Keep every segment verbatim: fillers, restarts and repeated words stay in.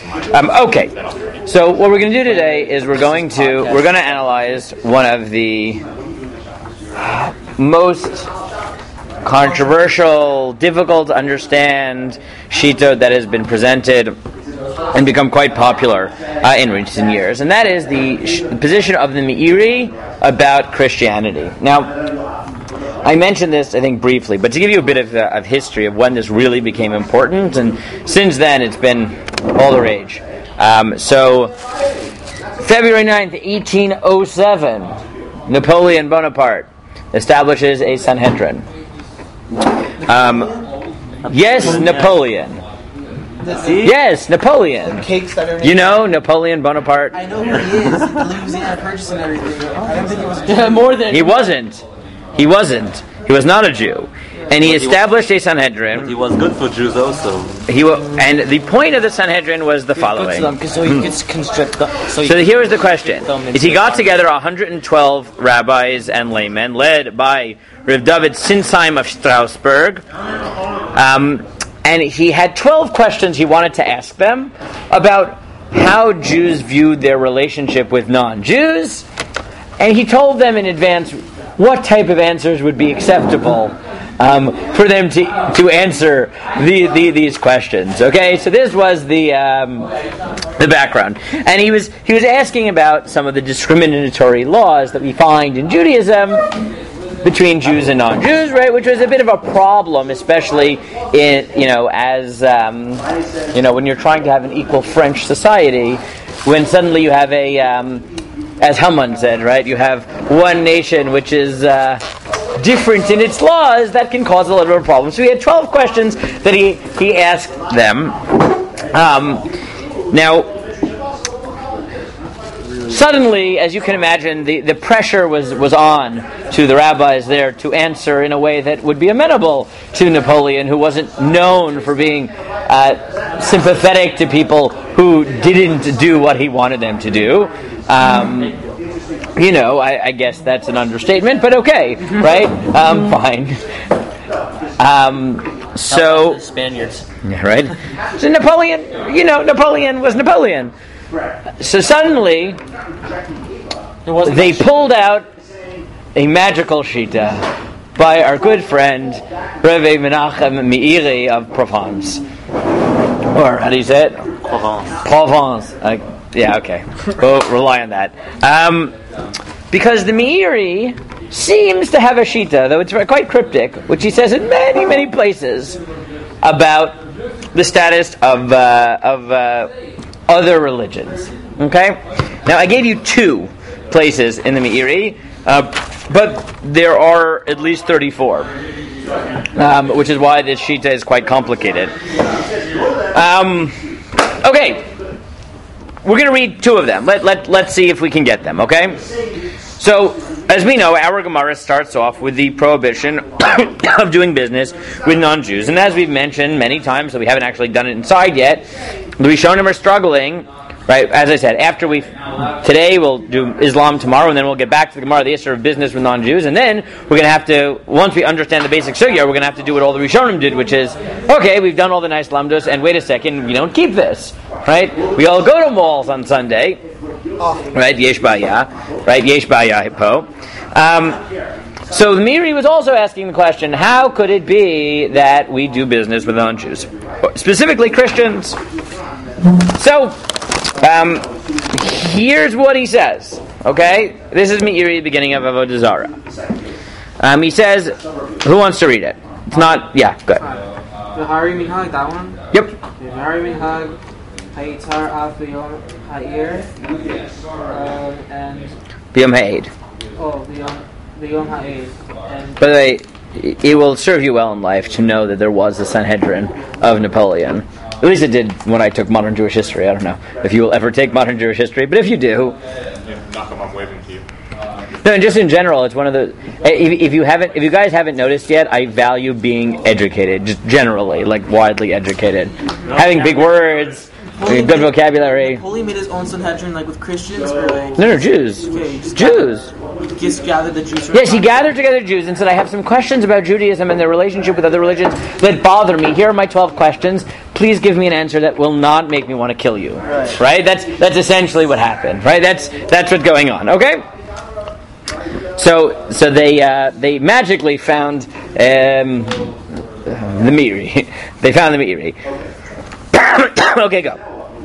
Um, okay, so what we're going to do today is we're going to we're going to analyze one of the most controversial, difficult to understand shita that has been presented and become quite popular uh, in recent years, and that is the sh- position of the Meiri about Christianity. Now, I mentioned this, I think, briefly, but to give you a bit of, uh, of history of when this really became important, and since then it's been all the rage. Um, so, February ninth, eighteen oh seven, Napoleon Bonaparte establishes a Sanhedrin. Um, yes, Napoleon. Yes, Napoleon. You know Napoleon Bonaparte? I know who he is. The Louisiana Purchase and everything. I don't think he was a Jew. More than he wasn't. He wasn't. He was not a Jew, and he established a Sanhedrin. But he was good for Jews also. He wa- and the point of the Sanhedrin was the following. So he could constrict. The, so So here is the question: is he got together one hundred twelve rabbis and laymen, led by Rav David Sinsheim of Strasbourg, um, and he had twelve questions he wanted to ask them about how Jews viewed their relationship with non-Jews, and he told them in advance what type of answers would be acceptable um, for them to to answer the, the, these questions. Okay, so this was the um, the background, and he was he was asking about some of the discriminatory laws that we find in Judaism between Jews and non-Jews, right? Which was a bit of a problem, especially in you know as um, you know when you're trying to have an equal French society, when suddenly you have a um, as Haman said, right? You have one nation which is uh, different in its laws that can cause a little bit of a problem. So he had twelve questions that he, he asked them. Um, now, suddenly, as you can imagine, the, the pressure was, was on to the rabbis there to answer in a way that would be amenable to Napoleon, who wasn't known for being uh, sympathetic to people who didn't do what he wanted them to do. Um, you know, I, I guess that's an understatement, but okay, right? Um, fine. Um, so, Spaniards. yeah, right? So Napoleon, you know, Napoleon was Napoleon. So suddenly, they pulled out a magical shita by our good friend Rebbe Menachem Meiri of Provence, or how do you say it? Provence. Provence. Uh, yeah, okay. We'll rely on that. Um, because the Meiri seems to have a shita, though it's quite cryptic, which he says in many, many places about the status of uh, of uh, other religions. Okay? Now, I gave you two places in the Meiri, uh, but there are at least thirty-four, um, which is why this shita is quite complicated. Um, okay. We're going to read two of them. Let, let, let's see if we can get them, okay? So, as we know, our Gemara starts off with the prohibition of doing business with non-Jews. And as we've mentioned many times, so we haven't actually done it inside yet, the Rishonim are struggling, right? As I said, after we today we'll do Islam tomorrow, and then we'll get back to the Gemara, the issue of business with non-Jews, and then we're going to have to, once we understand the basic sugya, we're going to have to do what all the Rishonim did, which is, okay, we've done all the nice lamdos, and wait a second, we don't keep this, right? We all go to malls on Sunday, right? Yesh ba'ya, right? Yesh ba'ya hippo. Um, so the Meiri was also asking the question, how could it be that we do business with non-Jews? Specifically Christians. So, um, here's what he says, okay? This is Meiri, beginning of Avodah Zarah. Um, he says, who wants to read it? It's not, yeah, good. V'hari minhag, that one? Yep. V'hari minhag, ha'itar af v'yom ha'ir, um, and, B'yom ha'ed. oh, v'yom, v'yom ha'ir, and, By the way, it will serve you well in life to know that there was a Sanhedrin of Napoleon. At least it did when I took modern Jewish history. I don't know if you will ever take modern Jewish history, but if you do, Malcolm, I'm waving to you. no, and just in general, it's one of the. If, if you haven't, if you guys haven't noticed yet, I value being educated, just generally, like widely educated, having big words, good vocabulary. Napoleon made his own Sanhedrin, like with Christians, or like No, no, Jews, okay, just Jews. Gathered, just gathered the Jews. Yes, he gathered together Jews and said, I have some questions about Judaism and their relationship with other religions that bother me. Here are my twelve questions. please give me an answer that will not make me want to kill you. Right? right? That's that's essentially what happened. Right? That's that's what's going on. Okay. So so they uh, they magically found um, the Meiri. They found the Meiri. Okay, go.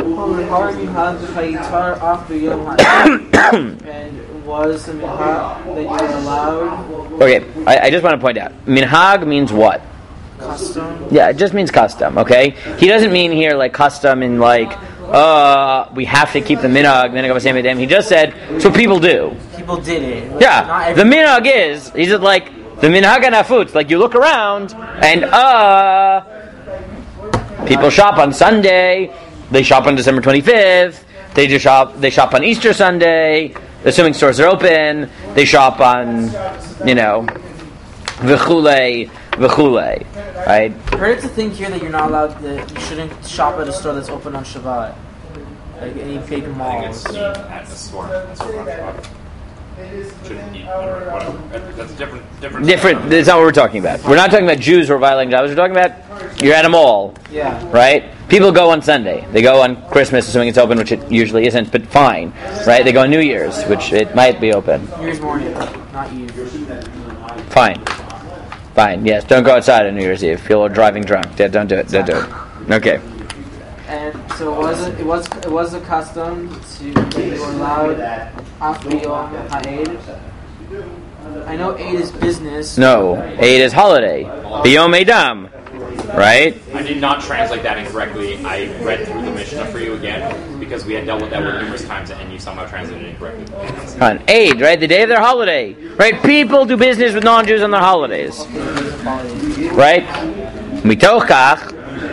And was the minhag that you were allowed? Okay, I, I just want to point out, minhag means what? Custom. Yeah, it just means custom. Okay, he doesn't mean here like custom in like uh we have to keep the minhag. Minhag of Hashem Edem. He just said it's what people do. People did it. Yeah, the minhag is he's just like the minhag anafutz. Like you look around and uh people shop on Sunday. They shop on December twenty-fifth. They just shop. They shop on Easter Sunday, assuming stores are open. They shop on, you know, v'chulei, v'chulei, right? I heard it's a thing here that you're not allowed. That you shouldn't shop at a store that's open on Shabbat, like any big malls. At the store. That's what we're talking about. Shouldn't eat or whatever. That's different. Different. Different. That's not what we're talking about. We're not talking about Jews who are violating Shabbos. We're talking about you're at a mall, Yeah. right? People go on Sunday. They go on Christmas, assuming it's open, which it usually isn't, but fine, right? They go on New Year's, which it might be open. New Year's morning, not Eve. Fine. Fine, yes. Don't go outside on New Year's Eve. People are driving drunk. Yeah, don't do it. Don't do it. Okay. And so it was it was it was a custom to they were allowed after Yom Ha'ed. I know Eid is business. No. Eid is holiday. B'yom Edam. Right? I did not translate that incorrectly. I read through the Mishnah for you again because we had dealt with that word numerous times and you somehow translated it incorrectly. On Eid, right? The day of their holiday. Right? People do business with non-Jews on their holidays. Right? Mitochach.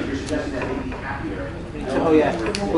Oh yeah.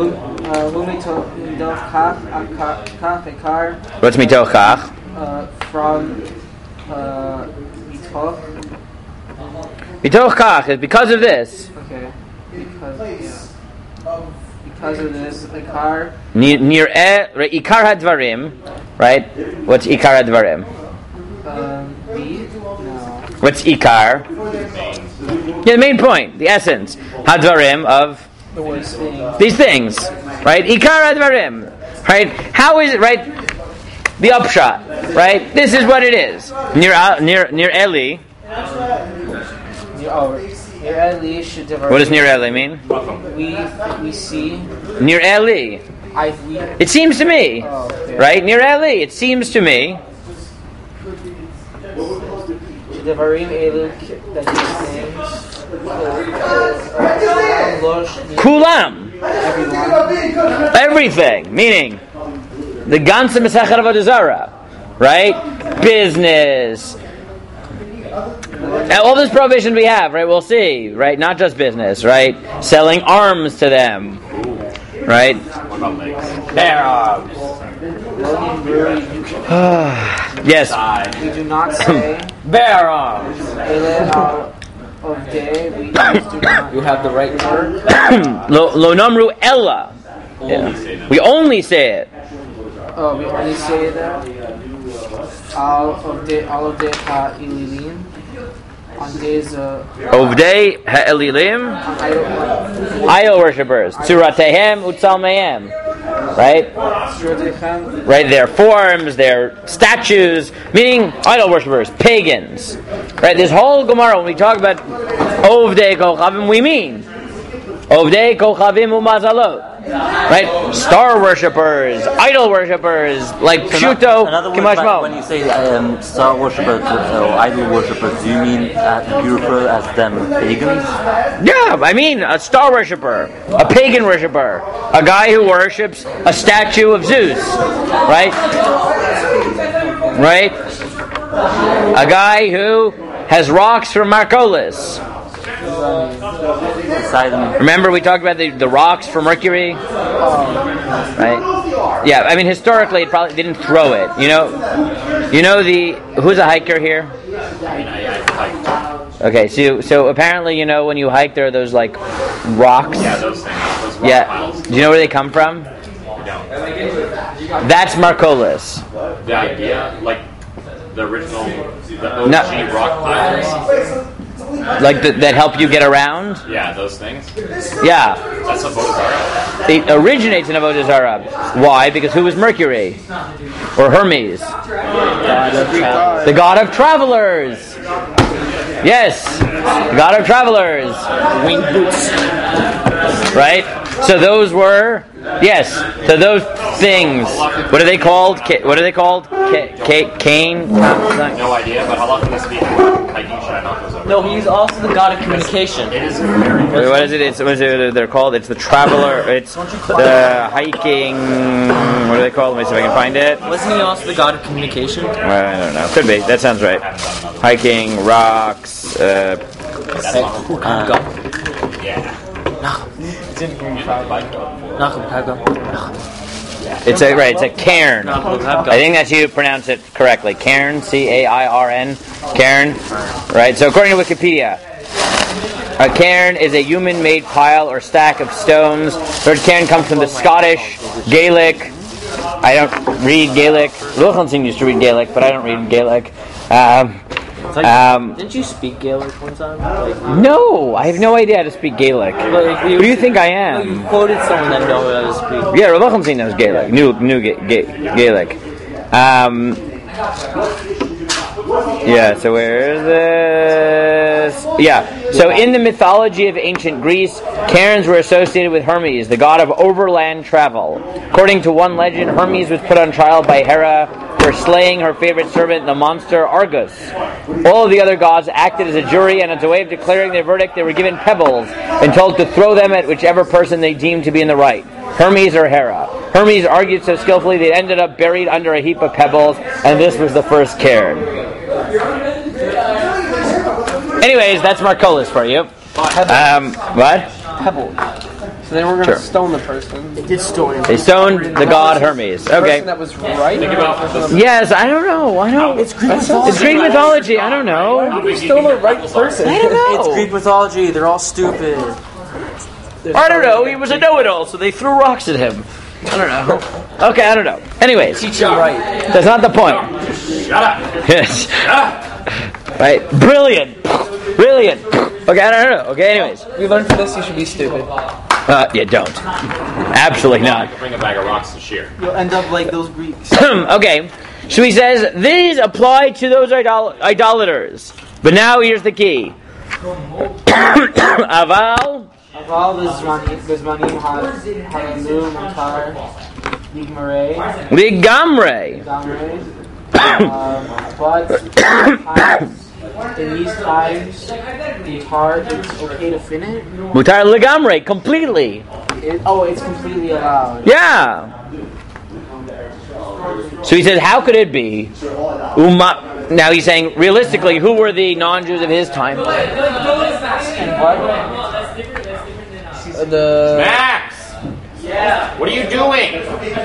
What's mitochach? Uh, from uh, mitoch. Mitochach is because of this. Okay. Because yeah. Because of this, the car. Near right? Ikar hadvarim, right? What's ikar hadvarim? Um, beef? No. What's ikar? Yeah, the main point, the essence. Hadvarim of The worst thing. these things, right? Ikar hadvarim, right? How is it, right? The upshot, right? This is what it is. Near near near Eli. Oh, near Eli should develop. What does near Eli mean? We we see. Near Eli. I we. It seems to me, Oh, okay. right? Near Eli. It seems to me. Devarim elu that these things. Kulam. Everyone. Everything, meaning the ganze Masechet Avodah Zarah, right? Business. And all this prohibition we have, right? We'll see, right? Not just business, right? Selling arms to them, right? What about legs? Bear arms. William Brewery. Yes. We do not say Bear arms. ele al of day. We just do not. You have the right word. Lo lo namru ella. Only say that. We only say it. Oh, we only say that. All of day, all of day ha ililim. On days of Ovdei ha'elilim. idol Idol worshippers. Tzurateihem utzalmeihem. Right? Shrodechem. Right, their forms, their statues, meaning idol worshippers, pagans. Right, this whole Gemara, when we talk about Ovdei Kochavim, we mean Ovdei Kochavim Umazalot. Right? Star worshippers, idol worshippers, like Pshuto, In other words, when Kimashmo. you say um, star worshippers or idol worshippers, do you mean uh, you refer as them pagans? Yeah, I mean a star worshipper, a pagan worshipper, a guy who worships a statue of Zeus. Right? Right? A guy who has rocks from Marcolis. Poseidon. Remember we talked about the, the rocks for Mercury? Right? Yeah, I mean historically it probably didn't throw it. You know you know the who's a hiker here? Okay, so so apparently you know when you hike there are those like rocks. Yeah, those things. Those rock Yeah. piles. Do you know where they come from? No. That's Marcolis. The idea, like the original, the O G No. rock piles. like the, that help you get around. Yeah, those things. Yeah, That's a Avodah it originates in Avodah Zarah. Why? Because who was Mercury or Hermes? The god of travelers. Yes, the god of travelers. Wing boots. Right? So those were, yes, so those things, what are they called? Ca- what are they called? Ca- ca- cane? No idea, but how long can this be? Hiking should I knock those over? No, he's also the god of communication. It is very Wait, what is it? It's, what is it they're called? It's the traveler, it's the hiking, what are they called? Let me see if I can find it. Wasn't he also the god of communication? Well, I don't know. Could be. That sounds right. Hiking, rocks, uh, That's not Uh, Yeah. it's a, right, it's a cairn. I think that's how you pronounce it correctly. Cairn, C A I R N, cairn. Right, so according to Wikipedia, a cairn is a human-made pile or stack of stones. The word cairn comes from the Scottish, Gaelic. I don't read Gaelic. Wilkinson used to read Gaelic, but I don't read Gaelic. Um, um, Didn't you speak Gaelic one time? Like, no, I have no idea how to speak Gaelic. like, Who do you think I No, you am? quoted someone that knows how to speak. Yeah, Wilkinson knows Gaelic. New, new Ga- Ga- Gaelic. Um, yeah, so where is this? Yeah, so in the mythology of ancient Greece, cairns were associated with Hermes, the god of overland travel. According to one legend, Hermes was put on trial by Hera for slaying her favorite servant, the monster Argus. All of the other gods acted as a jury, and as a way of declaring their verdict, they were given pebbles and told to throw them at whichever person they deemed to be in the right, Hermes or Hera. Hermes argued so skillfully they ended up buried under a heap of pebbles, and this was the first cairn. Anyways, that's Marcolis for you. Um, what? Pebble. So they were going to Sure. stone the person. They did stone him. They stoned the god Hermes. The Okay. person that was right. Think about the Yes, I don't know. I don't. It's Greek mythology. It's Greek mythology. I don't know. You stone the right person. I don't know. It's Greek mythology. They're all stupid. I don't know. He was a know-it-all, so they threw rocks at him. I don't know. Okay, I don't know. Anyways, Teach him right. that's not the point. Shut up! Yes. Shut up! Right. Brilliant. Brilliant. Okay, I don't know. Okay, anyways. We learned from this you should be stupid. Uh, yeah, don't. Absolutely not. Bring a bag of rocks to shear. You'll end up like those Greeks. Okay. So he says, these apply to those idol- idolaters. But now here's the key. Aval. Aval v'zmanim v'zmanim ha'elu mutar ligmarei Ligamre. gamrei. Um, but times, in these times, mutar, it's okay to fin it. Mutar ligamre. Completely. It, oh, it's completely allowed. Yeah. So he says, how could it be? Uma. Now he's saying, realistically, who were the non-Jews of his time? And what? The Max! Yeah. What are you doing?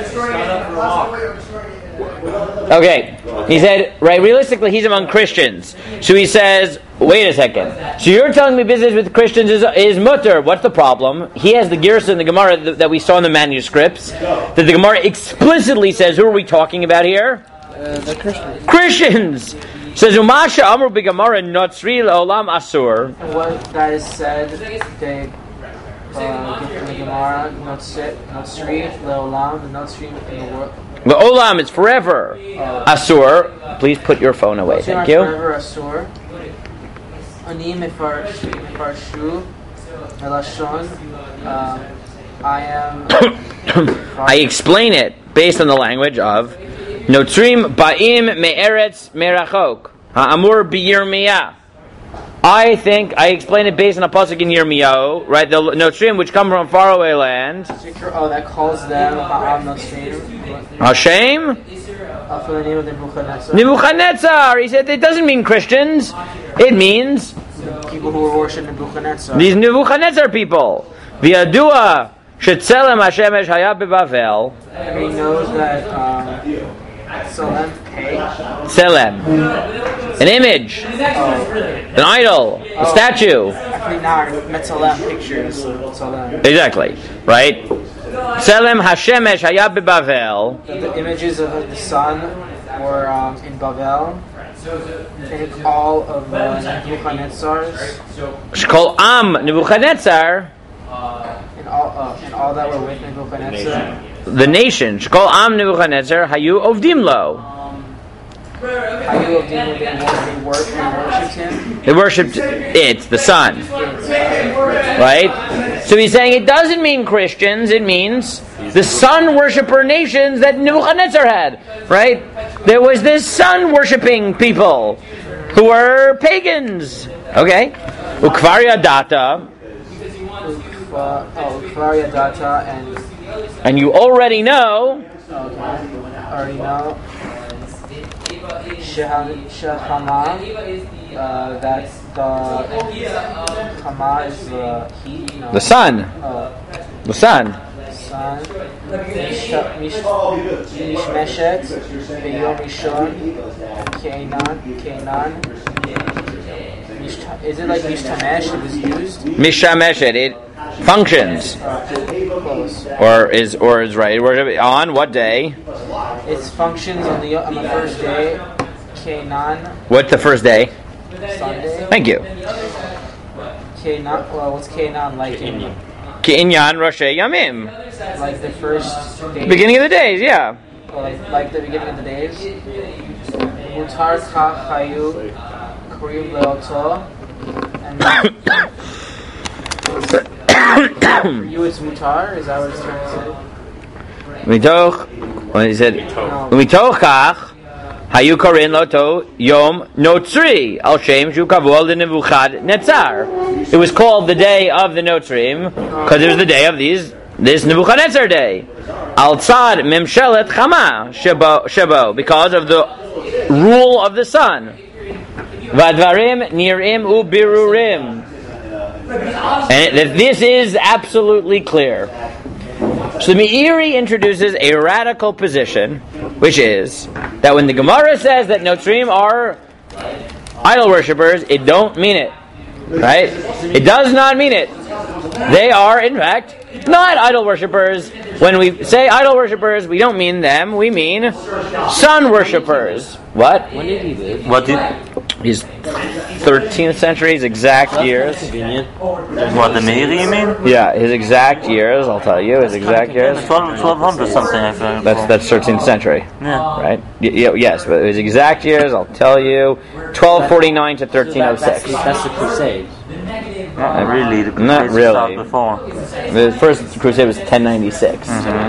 Okay. He said, right, realistically, he's among Christians. So he says, wait a second. So you're telling me business with Christians is, is mutter. What's the problem? He has the Girsa in the Gemara that, that we saw in the manuscripts. That the Gemara explicitly says, who are we talking about here? uh, the Christian. Christians! Says, Umasha Amr Bigamara Notzri Olam Asur. And what that is said, they uh, get from the Gemara, Notzri, Leolam, the Notzri in the world. The Olam is forever. Asur. Please put your phone away. Thank you. Forever Asur. Ani mefarshu elashon. I am. I explain it based on the language of Notzrim Ba'im Me'eretz Merachok Ha'amur B'Yirmiyah. I think I explain it based on a pasuk in Yirmiyahu, right? The Notzrim, which come from faraway land. Oh, that calls them Ha'am Notzrim. Hashem? Uh, for the name of Nebuchadnezzar. Nebuchadnezzar. He said it doesn't mean Christians. It means The people who worship Nebuchadnezzar. these Nebuchadnezzar people. V'yadua shetzelem Hashemesh haya beBavel. He knows that um, Salem Pei, Selem. An image. An idol. A statue. actually not Metzalem pictures of Salem. Exactly. Right? Selem Hashemesh haya beBavel. The images of the sun were um, in Babel. take all of the Nebuchadnezzar's Shkol Am Nebuchadnezzar, and all uh, and all that were with Nebuchadnezzar. the nation. Shkol Am Nebuchadnezzar Hayu Ovdim Lo. Hayu of them they wor- they worshipped him. They worshipped it, the sun. Right? So he's saying it doesn't mean Christians, it means the sun worshipper nations that Nebuchadnezzar had. Right? There was this sun worshipping people who were pagans. Okay? Ukvaria data. Uh, oh, Claria Data and And you already know okay, already know Sheham- Shehama. Uh, that's the Hama is the heat. No, the sun. Uh, The sun. sun. Mish- Mish- Mishmeshet. Beyom Rishon. Canaan. Canaan. Mish- Is it like Mishtamesh? It was used. Mishameshet. It functions. Uh, close. Or is or is right. Worship on what day? Its functions on the on the first day. Canaan. What's the first day? Sunday. Thank you. Canaan. Well, what's Canaan like? In, Ki'inyan Roshei Yamim. like the first day. Beginning of the days, yeah. Well, like, like the beginning of the days. Mutar ka chayu kriv leoto. And you it's mutar. Is that what it's trying to say? Mitoch. When he said No. Mitochach. Hayu korin loto yom notzri al shem shu kavol de Nebuchadnezzar. It was called the day of the Notzrim because it was the day of these this Nebuchadnezzar day. Al tzad memshelet chama shebo shebo because of the rule of the sun. Vadvarim nirim ubirurim. And it, this is absolutely clear. So the Meiri introduces a radical position, which is that when the Gemara says that Notzrim are idol worshippers, it don't mean it. Right? It does not mean it. They are, in fact, not idol worshippers. When we say idol worshippers, we don't mean them, we mean sun worshippers. What? When did he live? What did His thirteenth century, his exact years. Convenient. what the Meiri you mean? Yeah, his exact years, I'll tell you, his exact years. twelve, twelve hundred something. I think. That's that's thirteenth century. Yeah. Right? Y- y- yes, but his exact years, I'll tell you, twelve forty-nine to thirteen oh That's, six. that's the Crusades. Not really. The Not Crusades really. started before. The first crusade was ten ninety-six.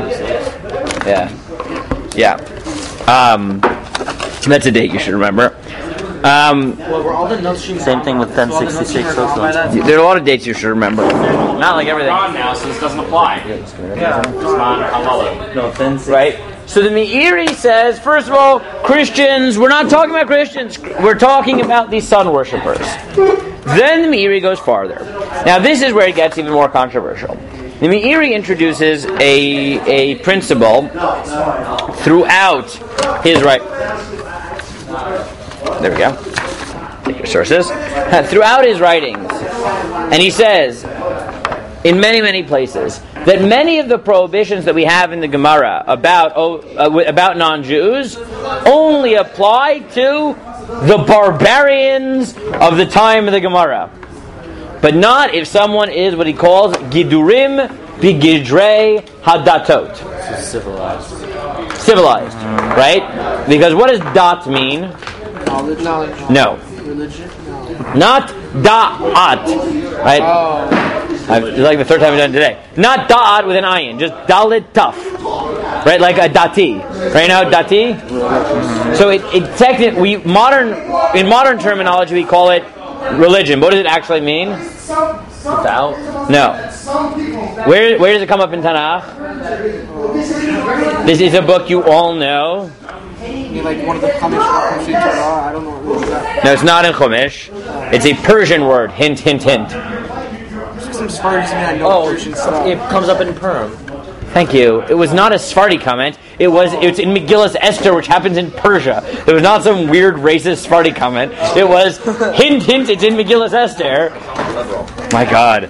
Yeah. Yeah. Um, that's a date you should remember. Um, Well, were all the Notzrim Same thing with ten all the Notzrim sixty-six are gone by also. that? there are a lot of dates you should remember. Not like everything. Gone now, so this doesn't apply. It's non-halal. No, ten sixty. Right? So the Meiri says, first of all, Christians, we're not talking about Christians, we're talking about these sun worshippers. Then the Meiri goes farther. Now this is where it gets even more controversial. The Meiri introduces a, a principle throughout his right. There we go. Take your sources. Throughout his writings. And he says, in many, many places, that many of the prohibitions that we have in the Gemara about oh, uh, about non-Jews only apply to the barbarians of the time of the Gemara, but not if someone is what he calls gidurim bigidrei hadatot, Civilized. civilized, right? Because what does dat mean? Knowledge, knowledge, No, religion, no. not da'at, right? Oh, I've, it's like the third time I've done it today. Not da'at with an ayin, just dalit taf. Right, like a dati. Right now, dati? So it, it technically, we modern, in modern terminology, we call it religion. What does it actually mean? Without. No. Where where does it come up in Tanakh? This is a book you all know. you like one of the Chumash or Chumash Torah? I don't know what that. No, it's not in Chumash. It's a Persian word. Hint, hint, hint. Some Spartans to me I know Oh, Persian stuff. it comes up in Perm. Thank you. It was not a Sephardi comment. It was it's in Megillas Esther, which happens in Persia. It was not some weird racist Sephardi comment. It was hint, hint. It's in Megillas Esther. My God.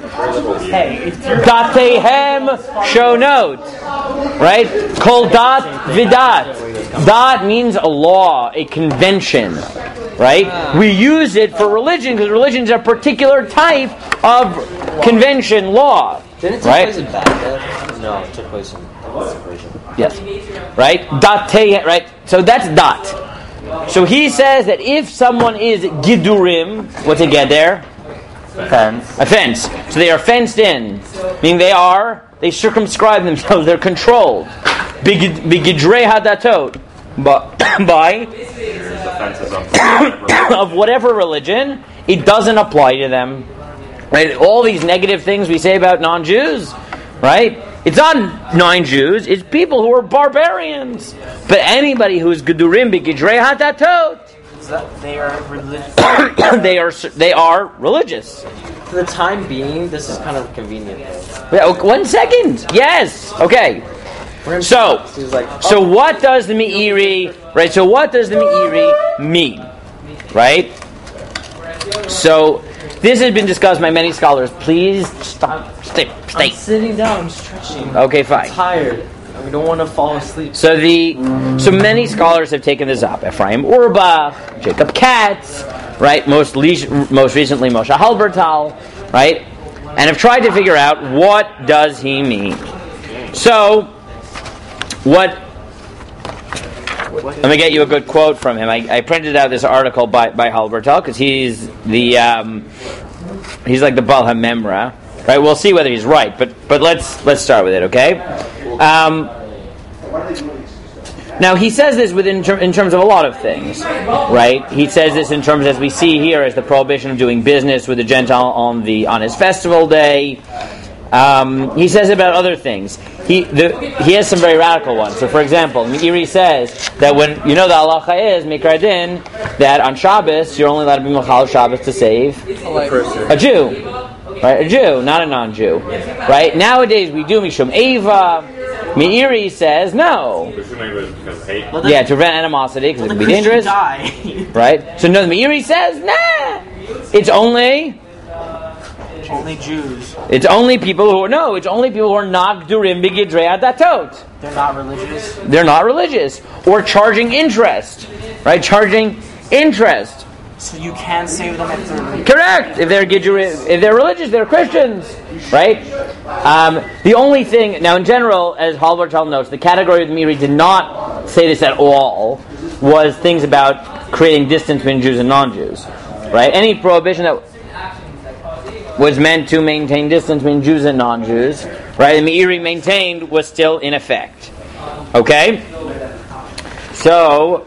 Datehem shonot. Right? Kol dat vidat. Dat means a law, a convention. right? We use it for religion because religion is a particular type of convention law. Didn't it take Right? place in Baghdad? No, it took place in Persia. Yes. Right? Dot te, right? So that's dot. So he says that if someone is gidurim, what's it get there? Fence. A fence. So they are fenced in. Meaning they are, they circumscribe themselves, they're controlled. Bigidrei hadatot. But by Offenses of of whatever religion, it doesn't apply to them. Right? All these negative things we say about non-Jews, right? It's not non-Jews, it's people who are barbarians. But anybody who is gedurim b'gidrei hadatot, They are religious. they are they are religious. For the time being, this is kind of convenient, though. Yeah, okay, one second. Yes. Okay. So, He was like, so what does the Meiri, right? So what does the Meiri mean, right? So this has been discussed by many scholars. Please stop, stay, stay. I'm sitting down, I'm stretching. Okay, fine. I'm tired. We don't want to fall asleep. So the so many scholars have taken this up. Ephraim Urbach, Jacob Katz, right? Most le- most recently Moshe Halbertal, right? And have tried to figure out what does he mean. So what? Let me get you a good quote from him. I, I printed out this article by by Halbertal because he's the um, he's like the Baal HaMemra, right? We'll see whether he's right, but but let's let's start with it, okay? Um, now he says this within ter- in terms of a lot of things, right? He says this in terms, as we see here, as the prohibition of doing business with a Gentile on the on his festival day. Um, he says about other things. He the, he has some very radical ones. So, for example, Meiri says that when you know the halacha is mikra din that on Shabbos you're only allowed to be machal Shabbos to save a Jew, right? A Jew, not a non-Jew, right? Nowadays we do mishum eva. Meiri says no. because hate. Yeah, to prevent animosity because it can be dangerous, Die. right? So no, Meiri says nah. It's only. Only Jews. It's only people who are no. It's only people who are not durim b'gidrei hadatot. They're not religious. They're not religious or charging interest, right? Charging interest. So you can save them if they're religious. Correct. If they're giduri, if they're religious, they're Christians, right? Um, the only thing now, in general, as Halbertal notes, the category of the Meiri did not say this at all. Was things about creating distance between Jews and non-Jews, right? Any prohibition that was meant to maintain distance between Jews and non-Jews, right? And Meiri maintained was still in effect. Okay? So,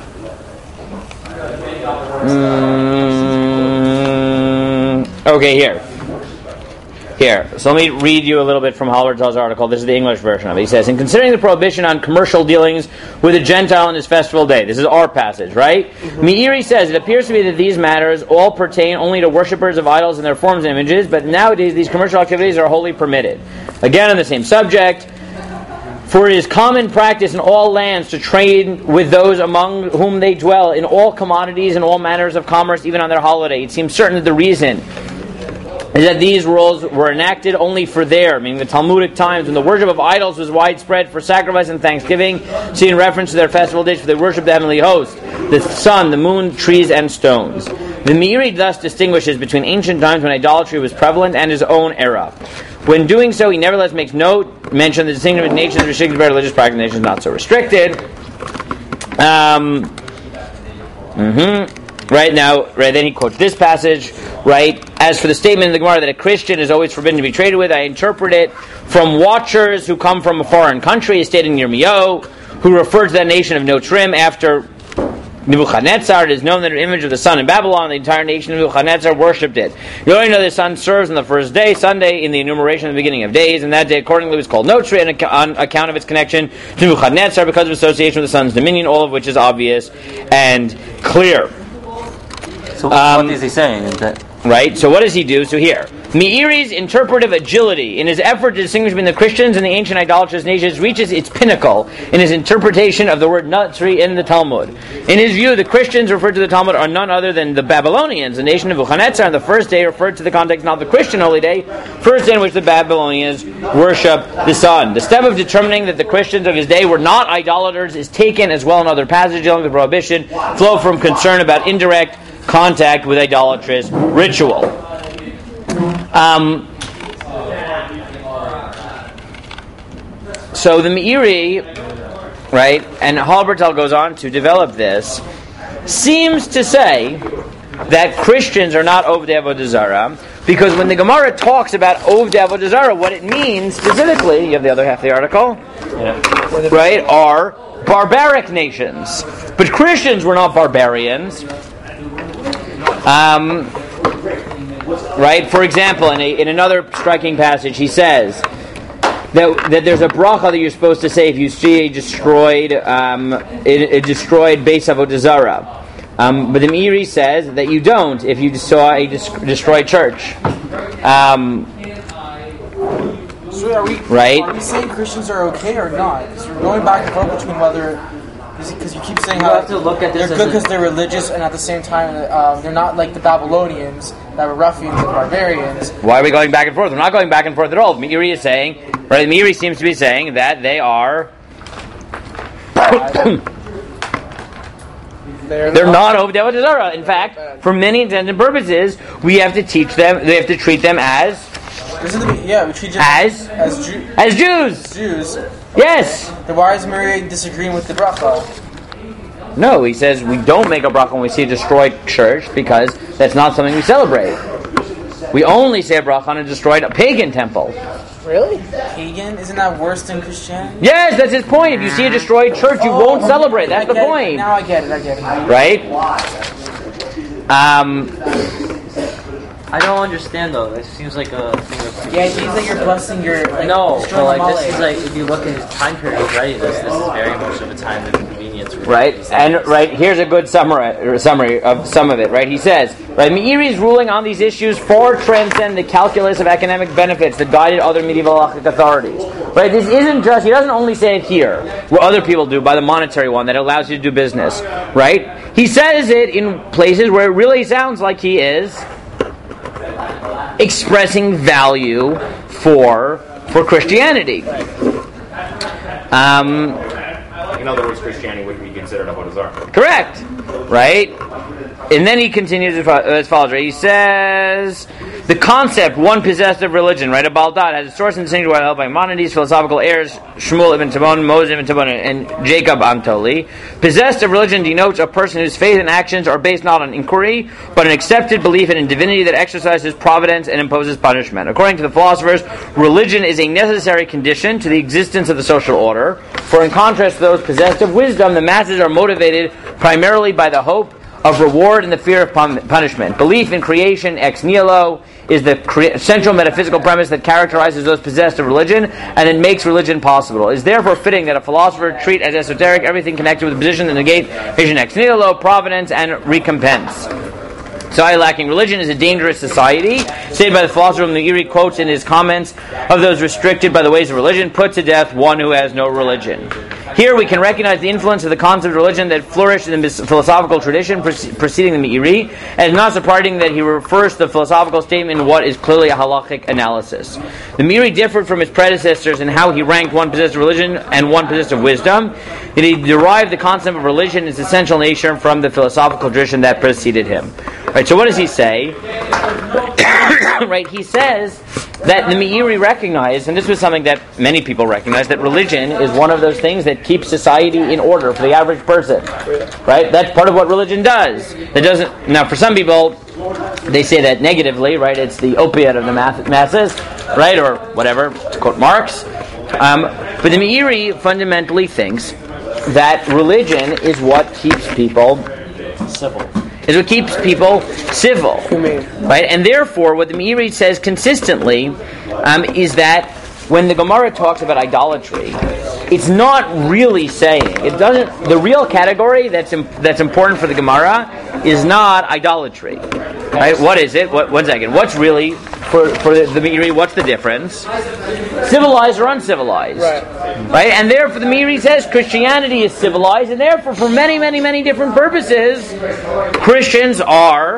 mm, okay, here. Here. So let me read you a little bit from Halbertal's article. This is the English version of it. He says, in considering the prohibition on commercial dealings with a Gentile on his festival day, this is our passage, right? Mm-hmm. Meiri says, it appears to me that these matters all pertain only to worshippers of idols and their forms and images, but nowadays these commercial activities are wholly permitted. Again, on the same subject, for it is common practice in all lands to trade with those among whom they dwell in all commodities and all manners of commerce, even on their holiday. It seems certain that the reason is that these rules were enacted only for their, meaning the Talmudic times, when the worship of idols was widespread for sacrifice and thanksgiving, see in reference to their festival days, for they worship the heavenly host, the sun, the moon, trees, and stones. The Meiri thus distinguishes between ancient times when idolatry was prevalent and his own era. When doing so, he nevertheless makes note, mention the distinction between nations restricted by religious practice and nations not so restricted. Um, mm-hmm. Right now, right then he quotes this passage, right? As for the statement in the Gemara that a Christian is always forbidden to be traded with, I interpret it from watchers who come from a foreign country, as stated in Yirmiyahu, who refer to that nation of Notrim after Nebuchadnezzar. It is known that an image of the sun in Babylon, the entire nation of Nebuchadnezzar worshipped it. You already know the sun serves on the first day, Sunday, in the enumeration of the beginning of days, and that day accordingly was called Notri on account of its connection to Nebuchadnezzar because of association with the sun's dominion, all of which is obvious and clear. So Um, what is he saying? Is that Right? So what does he do? So here, Meiri's interpretive agility in his effort to distinguish between the Christians and the ancient idolatrous nations reaches its pinnacle in his interpretation of the word Natsri in the Talmud. In his view, the Christians referred to the Talmud are none other than the Babylonians, the nation of Nebuchadnezzar, on the first day referred to the context not the Christian holy day, first day in which the Babylonians worship the sun. The step of determining that the Christians of his day were not idolaters is taken as well in other passages dealing with the prohibition, flow from concern about indirect contact with idolatrous ritual. Um, so the Meiri, right, and Halbertal goes on to develop this, seems to say that Christians are not Ovdei Avodah Zarah, because when the Gemara talks about Ovdei Avodah Zarah, what it means specifically, you have the other half of the article, yeah. right, are barbaric nations. But Christians were not barbarians. Um... Right? For example, in, a, in another striking passage, he says that, that there's a bracha that you're supposed to say if you see a destroyed, um, a, a destroyed Beis Avodah Zarah. Um, but the Meiri says that you don't if you saw a dis- destroyed church. Um, so are we, right? Are we saying Christians are okay or not? Because we're going back and forth between whether... Because you keep saying you how have to look at this they're good because they're religious, and at the same time um, they're not like the Babylonians that were ruffians and barbarians. Why are we going back and forth? We're not going back and forth at all. Meiri is saying, right? Meiri seems to be saying that they are they're, they're not Ovdei Avodah Zarah. In fact, for many intents and purposes, we have to teach them. They have to treat them as the, yeah, we treat them as as, Jew, as Jews. Jews. Yes. Then why is Meiri disagreeing with the bracha? No, he says we don't make a bracha when we see a destroyed church because that's not something we celebrate. We only say a bracha on a destroyed pagan temple. Really? Pagan? Isn't that worse than Christianity? Yes, that's his point. If you see a destroyed church, you oh, won't celebrate. That's the point. It. Now I get it. I get it. Right? Um. I don't understand though. This seems like a thing of yeah, it seems like you're blessing your like, no. But like mole. this is like if you look at his time period, right? This, this is very much of a time of convenience. Right, and right here's a good summary summary of some of it. Right, he says, right, Meiri's ruling on these issues far transcend the calculus of economic benefits that guided other medieval halachic authorities. Right, this isn't just he doesn't only say it here, what other people do by the monetary one that allows you to do business. Right, he says it in places where it really sounds like he is expressing value for for Christianity. Um, In other words, Christianity would be considered Avodah Zarah. Correct. Right? And then he continues as follows, right? He says, the concept, one possessed of religion, right? A Baldad has a source and distinction held by Maimonides, philosophical heirs, Shmuel ibn Tabon, Moses ibn Tabon, and Jacob Antoli. Possessed of religion denotes a person whose faith and actions are based not on inquiry, but an accepted belief in a divinity that exercises providence and imposes punishment. According to the philosophers, religion is a necessary condition to the existence of the social order. For in contrast to those possessed of wisdom, the masses are motivated primarily by the hope of reward and the fear of pun- punishment. Belief in creation ex nihilo is the cre- central metaphysical premise that characterizes those possessed of religion and it makes religion possible. It is therefore fitting that a philosopher treat as esoteric everything connected with the position that negate creation ex nihilo, providence, and recompense. Society lacking religion is a dangerous society. Stated by the philosopher Meiri quotes in his comments of those restricted by the ways of religion, put to death one who has no religion. Here we can recognize the influence of the concept of religion that flourished in the philosophical tradition preceding the Meiri, and it's not surprising that he refers to the philosophical statement in what is clearly a halachic analysis. The Meiri differed from his predecessors in how he ranked one possessed of religion and one possessed of wisdom, and he derived the concept of religion in its essential nature from the philosophical tradition that preceded him. Right, so what does he say? Right, he says that the Meiri recognized, and this was something that many people recognize, that religion is one of those things that keeps society in order for the average person. Right? That's part of what religion does. It doesn't. Now, for some people, they say that negatively. Right? It's the opiate of the masses. Right? Or whatever. To quote Marx. Um, but the Meiri fundamentally thinks that religion is what keeps people civil. Is what keeps people civil, right? And therefore, what the Meiri says consistently um, is that when the Gemara talks about idolatry, it's not really saying it doesn't. The real category that's imp- that's important for the Gemara is not idolatry, right? What is it? What, one second. What's really for, for the, the Meiri, what's the difference? Civilized or uncivilized? Right. Right? And therefore the Meiri says Christianity is civilized, and therefore for many, many, many different purposes, Christians are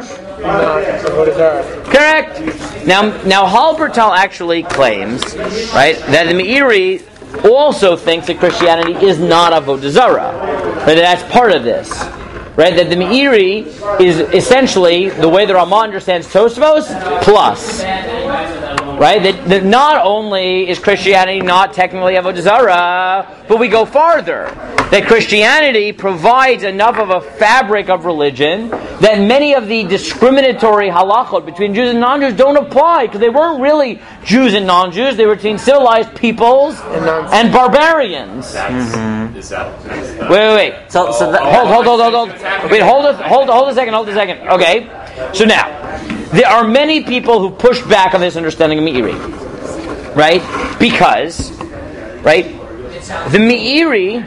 correct. Now, now Halbertal actually claims, right, that the Meiri also thinks that Christianity is not Avodah Zarah. Right? That's part of this. Right? That the Meiri is essentially the way the Ramah understands Tosfos plus. Right? That, that not only is Christianity not technically Avodah Zarah, but we go farther. That Christianity provides enough of a fabric of religion that many of the discriminatory halachot between Jews and non-Jews don't apply, because they weren't really Jews and non-Jews, they were between civilized peoples and, and barbarians. Mm-hmm. Is that, is that, wait, wait, wait. So, so that, hold, hold, hold, hold, hold. Wait, hold a, hold, hold a second, hold a second. Okay. So now, there are many people who push back on this understanding of Meiri, right? Because, right, the Meiri,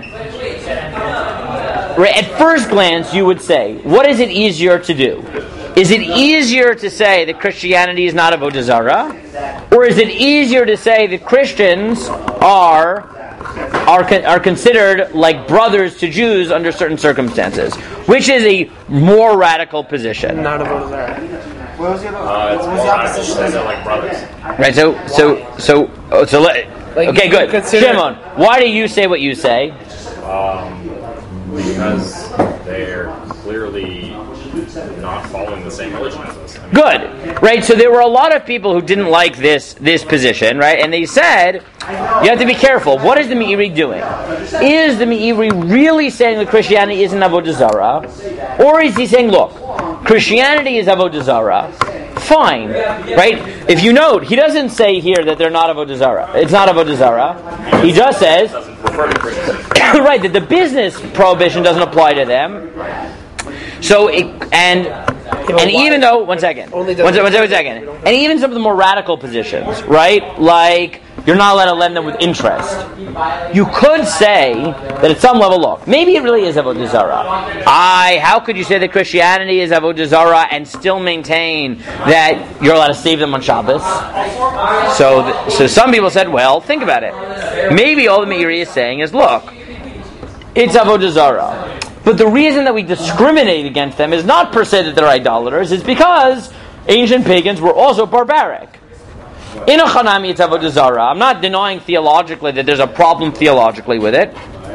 right, at first glance, you would say, what is it easier to do? Is it easier to say that Christianity is not Avodah Zarah, or is it easier to say that Christians are are are considered like brothers to Jews under certain circumstances? Which is a more radical position? Not Avodah Zarah. What was the other? uh, it's what was the more opposition? radical, they're like brothers. Right. So so so oh, so let. Like, okay, you good. consider- Shimon, why do you say what you say? Um, because they're clearly not following the same religion as us. I mean, Good, right? So there were a lot of people who didn't like this this position, right? And they said, you have to be careful. What is the Meiri doing? Is the Meiri really saying that Christianity isn't Avodah Zarah? Or is he saying, look, Christianity is Avodah Zarah, fine, right? If you note, he doesn't say here that they're not Avodah Zarah. It's not Avodah Zarah. He just says, doesn't refer to Christians. right, that the business prohibition doesn't apply to them. So, it, and and even though, one second, one second, one second, one second, and even some of the more radical positions, right, like you're not allowed to lend them with interest. You could say that at some level, look, maybe it really is Avodah Zarah. I, how could you say that Christianity is Avodah Zarah and still maintain that you're allowed to save them on Shabbos? So, th- so some people said, well, think about it. Maybe all the Meiri is saying is, look, it's Avodah Zarah. But the reason that we discriminate against them is not per se that they're idolaters, it's because ancient pagans were also barbaric. In a Chanami, it's Avodah Zarah. I'm not denying theologically that there's a problem theologically with it,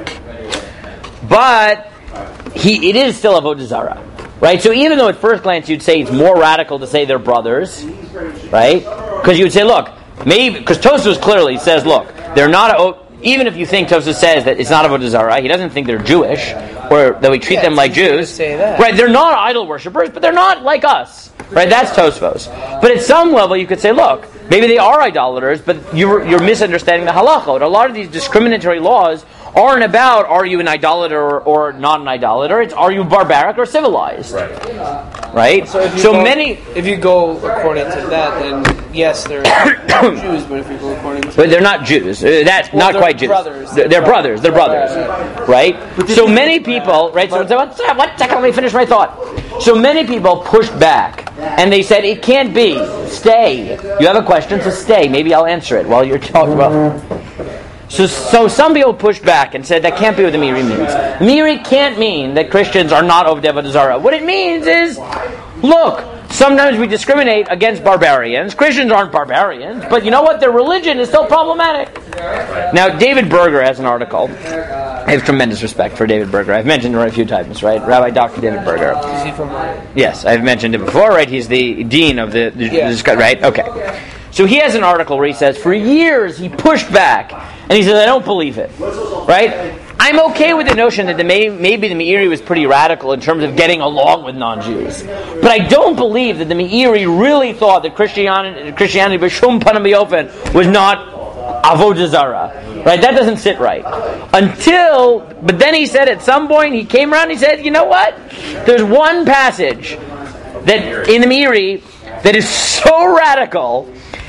but he, it is still Avodah Zarah, right? So even though at first glance you'd say it's more radical to say they're brothers, right? Because you would say, look, maybe because Tosfos clearly says, look, they're not. Oh, even if you think Tosfos says that it's not Avodah Zarah, he doesn't think they're Jewish or that we treat Yeah, them like it's easy to Jews. say that. Right? They're not idol worshippers, but they're not like us. Right? That's Tosfos. But at some level, you could say, look, maybe they are idolaters, but you're you're misunderstanding the halachot. A lot of these discriminatory laws aren't about are you an idolater or, or not an idolater. It's are you barbaric or civilized. Right. Right? So, if you So go, many. if you go according to that, then yes, they're Jews. But if you go according to But they're not Jews. Uh, That's Well, not they're quite Jews. brothers. They're, they're brothers. They're brothers. Right, Right? So many people, right? So, so one second, one second, let me finish my thought. So many people pushed back and they said, it can't be. Stay. You have a question, so stay. Maybe I'll answer it while you're talking about. So, so some people pushed back and said that can't be what the Meiri means. Meiri can't mean that Christians are not of Avodah Zarah. What it means is, look, sometimes we discriminate against barbarians. Christians aren't barbarians, but you know what? Their religion is still problematic. Now, David Berger has an article. I have tremendous respect for David Berger. I've mentioned him a few times, right? Rabbi Doctor David Berger. Is he from Yes, I've mentioned it before, right? He's the dean of the, the Yeah. this guy, right? Okay. So he has an article where he says, for years he pushed back, and he says, I don't believe it, right? I'm okay with the notion that the may, maybe the Meiri was pretty radical in terms of getting along with non-Jews. But I don't believe that the Meiri really thought that Christianity, Christianity b'shum panam b'yofen, was not Avodah Zarah. Right? That doesn't sit right. Until, but then he said at some point, he came around and he said, you know what? There's one passage that in the Meiri that is so radical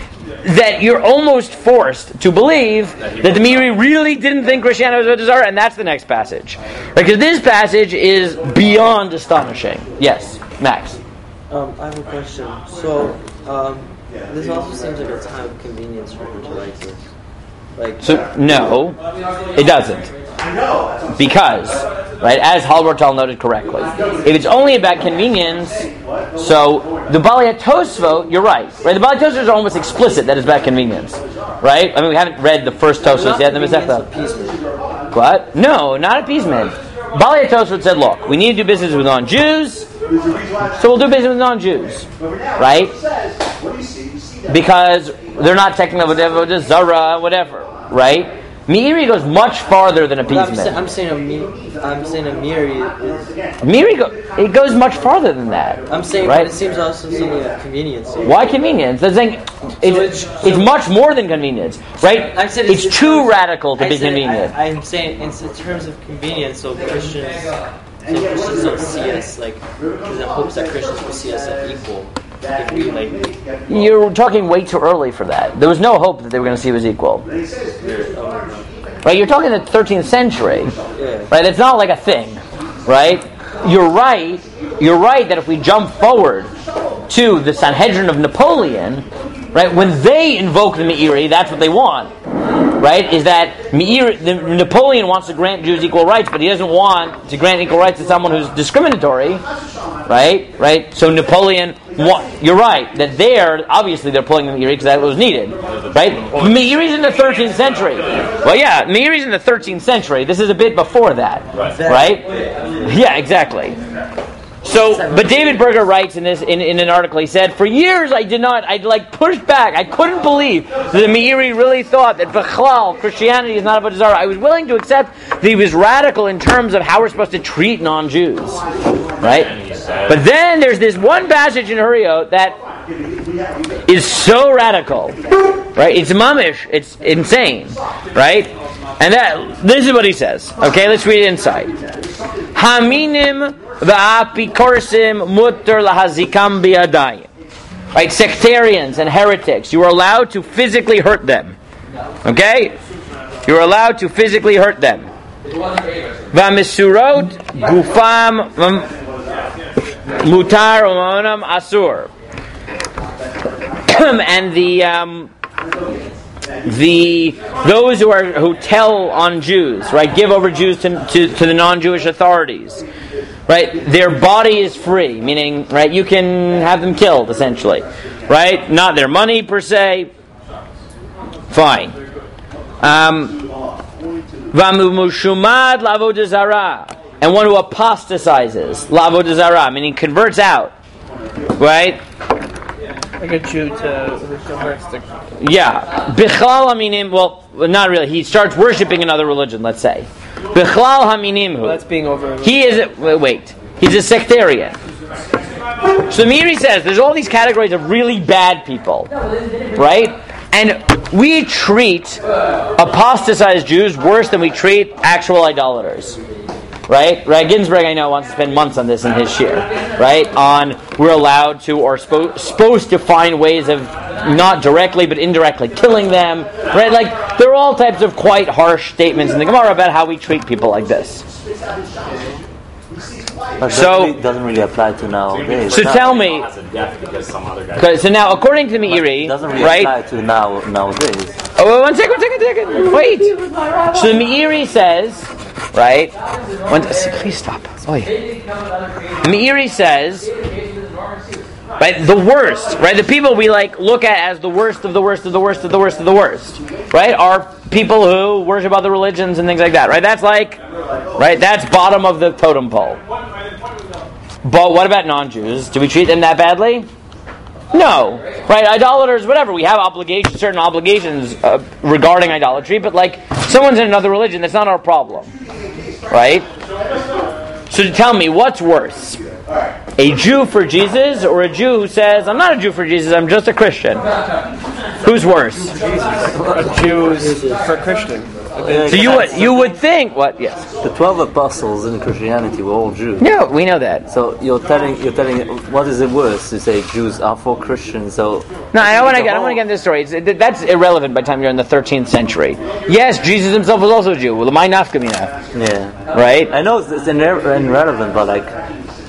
that you're almost forced to believe that the Meiri really didn't think Christianity was Avodah Zarah, and that's the next passage. Because this passage is beyond astonishing. Yes, Max. Um, I have a question. So, um, This also seems like a time of convenience for him to write this. Like, So no, it doesn't. Because, right, as Halbertal noted correctly, if it's only about convenience, so the Bali Tosfot, you're right, right? The Bali Tosfot are almost explicit that it's about convenience, right? I mean, we haven't read the first Tosfos yet. The Masechta. What? No, not appeasement. Bali Tosfot said, look, we need to do business with non-Jews, so we'll do business with non-Jews, right? Because they're not technically whatever, just Zara, whatever, right? Meiri goes much farther than appeasement. I'm, sa- I'm saying a mi- I'm saying a Miri is. Meiri go, it goes much farther than that. I'm saying, right? but it seems also something of convenience. Why convenience? I'm saying it's, So it's- it's so- much more than convenience, right? I said it's, it's too radical to I be said- convenient. I, I'm saying in s- terms of convenience, so Christians, so Christians don't see us like. There's a hopes that Christians will see us as equal. If we like, You're talking way too early for that. There was no hope that they were going to see it was equal. Right? You're talking the thirteenth century. yeah. Right? It's not like a thing. Right? You're right. You're right that if we jump forward to the Sanhedrin of Napoleon, right, when they invoke the Meiri, that's what they want. Right? Is that Meiri, the, Napoleon wants to grant Jews equal rights, but he doesn't want to grant equal rights to someone who's discriminatory. Right? Right? So Napoleon, wa- you're right, that there, obviously they're pulling the Meiri because that was needed. Right? Meiri's in the thirteenth century. Well, yeah, Meiri's in the thirteenth century. This is a bit before that. Right? Yeah, exactly. So, but David Berger writes in this in, in an article. He said, "For years I did not. I like pushed back. I couldn't believe that the Meiri really thought that Bechlal Christianity is not about Zara. I was willing to accept that he was radical in terms of how we're supposed to treat non-Jews, right? But then there's this one passage in Hurriot that is so radical, right? It's mamish. It's insane, right? And that this is what he says. Okay, let's read it inside. Haminim v'apikorsim mutter lahazikam biyadayim. Right, sectarians and heretics, you are allowed to physically hurt them. Okay, you are allowed to physically hurt them. V'amisurot gufam mutar umonam asur. And the um, the those who are who tell on Jews, right, give over Jews to, to, to the non-Jewish authorities, right, their body is free, meaning, right, you can have them killed, essentially, right, not their money per se, fine. Um, V'amushumad lavodah zarah, and one who apostatizes, lavodah zarah, meaning converts out, right? Like a Jew to converts to. Yeah. Bichlal haminim, well, not really. He starts worshipping another religion, let's say. Bichlal haminimhu. Well, that's being over. He is, a, wait, he's a sectarian. So Meiri says there's all these categories of really bad people, right? And we treat apostatized Jews worse than we treat actual idolaters. Right? Right? Ginsburg, I know, wants to spend months on this in his share. Right? On we're allowed to or spo- supposed to find ways of not directly but indirectly killing them. Right? Like, there are all types of quite harsh statements in the Gemara about how we treat people like this. But So- that really doesn't really apply to nowadays. So tell me, Has a death because some other guy. okay, so now according to the Meiri, It doesn't really right? apply to now nowadays. Oh, one second, one second, one second. Wait. So the Meiri says, right? One, please stop. Oy. Meiri says, right, the worst, right? The people we like look at as the worst of the worst of the worst of the worst of the worst, right? Are people who worship other religions and things like that, right? That's like, right? That's bottom of the totem pole. But what about non-Jews? Do we treat them that badly? No, right? Idolaters, whatever. We have obligations, certain obligations uh, regarding idolatry, but like someone's in another religion, that's not our problem, right? So tell me, what's worse? A Jew for Jesus or a Jew who says, I'm not a Jew for Jesus, I'm just a Christian? Who's worse? Jews for Christian. So you would, you would think, what? Yes. The twelve apostles in Christianity were all Jews. No, we know that. So you're telling you're telling what is it worse to say Jews are for Christians? So No, I don't want to get. I don't want to get into this story. It's, that's irrelevant by the time you're in the thirteenth century. Yes, Jesus himself was also a Jew. Well, my nafkamina, yeah, right? I know it's, it's irre- irrelevant, but like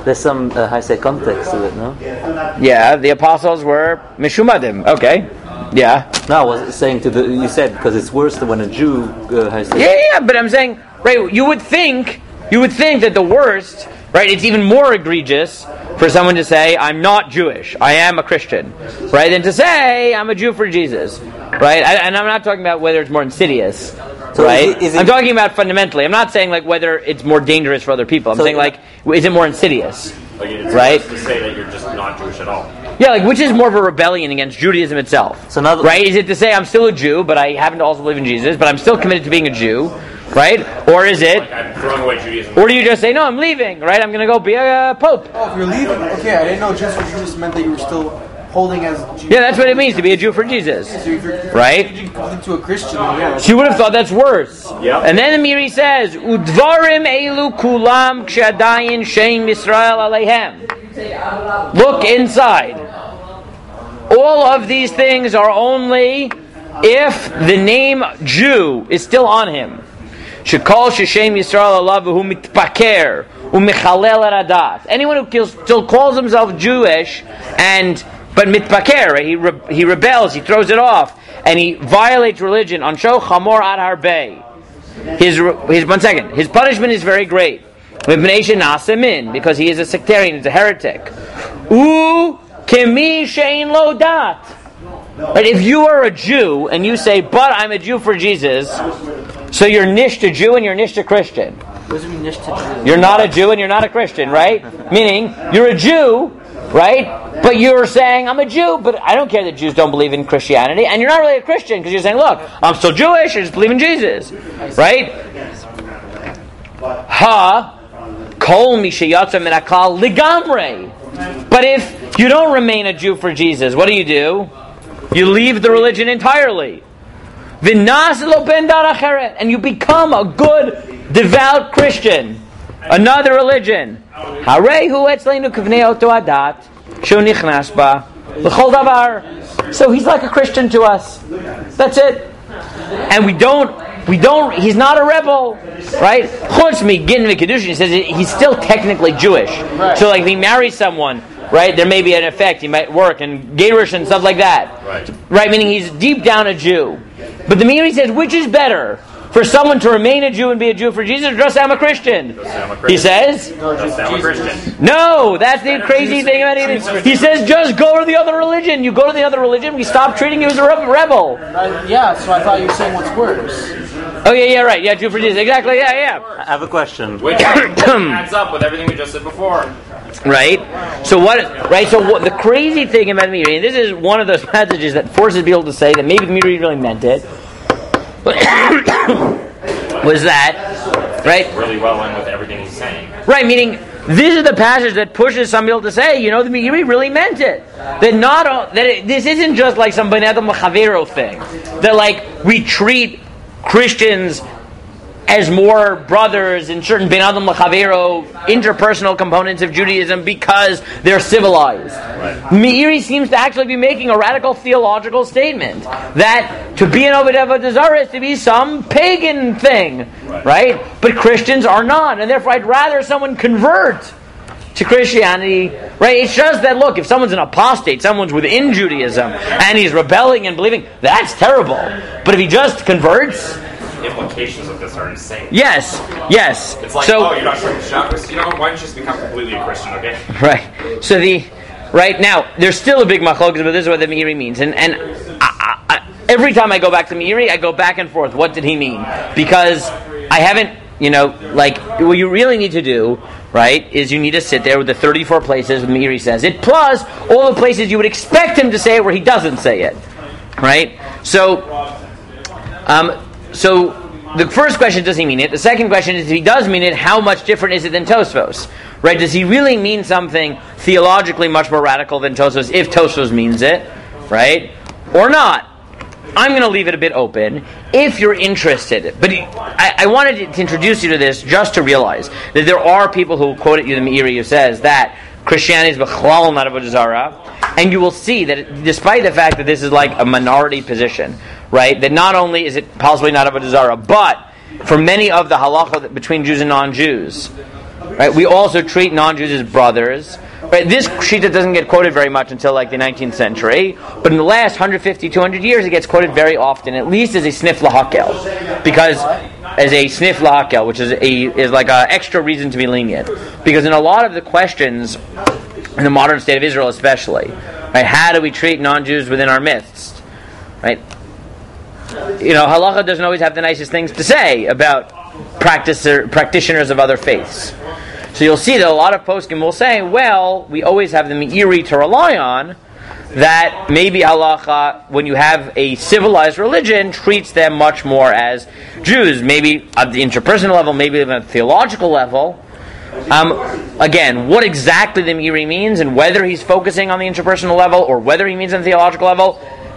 There's some, uh, how you say, context to it, no? Yeah, the apostles were mishumadim. Okay. Yeah. No, I was saying to the, you said, because it's worse than when a Jew, uh, how you say, Yeah, yeah, but I'm saying, right, you would think, you would think that the worst, right, it's even more egregious for someone to say, I'm not Jewish, I am a Christian, right, than to say, I'm a Jew for Jesus, right? I, and I'm not talking about whether it's more insidious, So right? is it- is it- I'm talking about fundamentally. I'm not saying, like, whether it's more dangerous for other people. I'm So- saying, like, is it more insidious? Like, it's Right. worse to say that you're just not Jewish at all. Yeah, like, which is more of a rebellion against Judaism itself? So now- right? Is it to say I'm still a Jew, but I happen to also believe in Jesus, but I'm still committed to being a Jew, right? Or is it, Like, I'm throwing away Judaism. or do you just say, no, I'm leaving, right? I'm going to go be a uh, pope. Oh, if you're leaving, okay, I didn't know just for Jesus meant that you were still holding as Jew. Yeah, that's what it means to be a Jew for Jesus, So if you're right? changing to a Christian, then yeah. So you would have thought that's worse. Yep. And then the Miri says, Udvarim elu kulam kshadayin shein Yisrael aleihem. Look inside. All of these things are only if the name Jew is still on him. Shekol sheshem Yisrael alav v'hu mitpaker u'michalel aradat. Anyone who kills, still calls himself Jewish and but mitpaker, right? he re, he rebels, he throws it off, and he violates religion. Ansho chamor ad harbei. His his one second. His punishment is very great. Because he is a sectarian, he's a heretic. U kemi shein lo dat. But if you are a Jew and you say, but I'm a Jew for Jesus, so you're nisht a Jew and you're nisht a Christian. What does it mean, nish to Jew? You're not a Jew and you're not a Christian, right? Meaning, you're a Jew, right? But you're saying, I'm a Jew, but I don't care that Jews don't believe in Christianity. And you're not really a Christian because you're saying, look, I'm still Jewish, I just believe in Jesus. Right? Ha, kol mi sheyatza min hakal ligamre. But if you don't remain a Jew for Jesus, what do you do? You leave the religion entirely. V'nas lo ben dar acheret. And you become a good, devout Christian. Another religion. Harehu etzleinu kivnei oto adat shu nichnas ba l'chol davar. So he's like a Christian to us. That's it. And we don't, we don't, he's not a rebel, right? Chutz migin v'kedushin, he says he's still technically Jewish. Right. So like if he marries someone, right, there may be an effect, he might work, and Gerish and stuff like that. Right. Right, meaning he's deep down a Jew. But the Meiri says, which is better? For someone to remain a Jew and be a Jew for Jesus, or just say I'm a Christian? Just say I'm a He Christian. says, Just say I'm a Christian. no, that's the crazy thing about it. He says, just go to the other religion. You go to the other religion, we stop treating you as a re- rebel. Uh, yeah, so I thought you were saying what's worse. Oh, yeah, yeah, right. Yeah, Jew for Jesus. Exactly, yeah, yeah. I have a question. Which adds up with everything we just said before. Right? So what, right, so what, the crazy thing about Meiri, and this is one of those passages that forces people to say that maybe Meiri really meant it, was that, right? Really well in with everything he's saying. Right, meaning this is the passage that pushes some people to say, you know, the Meiri really meant it. That not all, that it, this isn't just like some Ben Adam Chavero thing. That like we treat Christians as more brothers in certain Ben Adam Chavero interpersonal components of Judaism because they're civilized. Right. Meiri seems to actually be making a radical theological statement that to be an Oved Avodah Zarah is to be some pagan thing, Right. right? But Christians are not, and therefore I'd rather someone convert to Christianity, right? It's just that, look, if someone's an apostate, someone's within Judaism, and he's rebelling and believing, that's terrible. But if he just converts, Implications of this are insane. yes, yes. It's like, so, oh, you're not sure Shabbos? You know, why don't you just become completely a Christian, okay? right. So the right now, there's still a big machlokas, but this is what the Meiri means. And and I, I, every time I go back to Meiri, I go back and forth. What did he mean? Because I haven't, you know, like what you really need to do, right, is you need to sit there with the thirty-four places where Meiri says it, plus all the places you would expect him to say it where he doesn't say it, right? So, um. So, the first question, does he mean it? The second question is, if he does mean it, how much different is it than Tosfos? Right? Does he really mean something theologically much more radical than Tosfos, if Tosfos means it? Right? Or not? I'm going to leave it a bit open, if you're interested. But I, I wanted to introduce you to this just to realize that there are people who quote it, you the Meiri, who says that Christianity is b'chlal not avodah zarah, and you will see that it, despite the fact that this is like a minority position, right, that not only is it possibly not avodah zarah, but for many of the halacha between Jews and non-Jews, Right? We also treat non-Jews as brothers. Right? This shita doesn't get quoted very much until like the nineteenth century, but in the last one hundred fifty, two hundred years, it gets quoted very often, at least as a snif lahakel, because as a snif lahakel, which is a is like an extra reason to be lenient, because in a lot of the questions in the modern state of Israel, especially, right? How do we treat non-Jews within our midst? Right? You know, halacha doesn't always have the nicest things to say about practicer, practitioners of other faiths. So you'll see that a lot of poskim will say, well, we always have the me'iri to rely on, that maybe halacha, when you have a civilized religion, treats them much more as Jews, maybe at the interpersonal level, maybe even at the theological level. Um, again, what exactly the me'iri means, and whether he's focusing on the interpersonal level, or whether he means on the theological level,